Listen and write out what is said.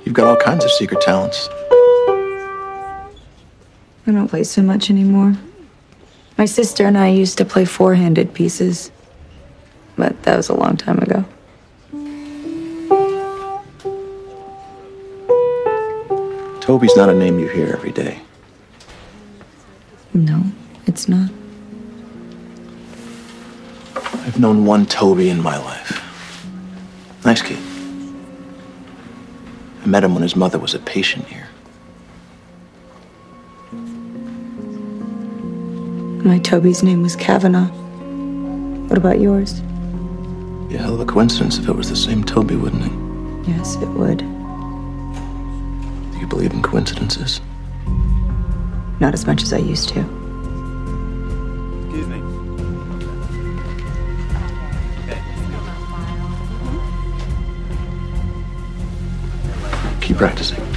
You've got all kinds of secret talents. I don't play so much anymore. My sister and I used to play four-handed pieces, but that was a long time ago. Toby's not a name you hear every day. No, it's not. I've known one Toby in my life. Nice kid. I met him when his mother was a patient here. My Toby's name was Kavanaugh. What about yours? Be a hell of a coincidence if it was the same Toby, wouldn't it? Yes, it would. Do you believe in coincidences? Not as much as I used to. Excuse me. Keep practicing.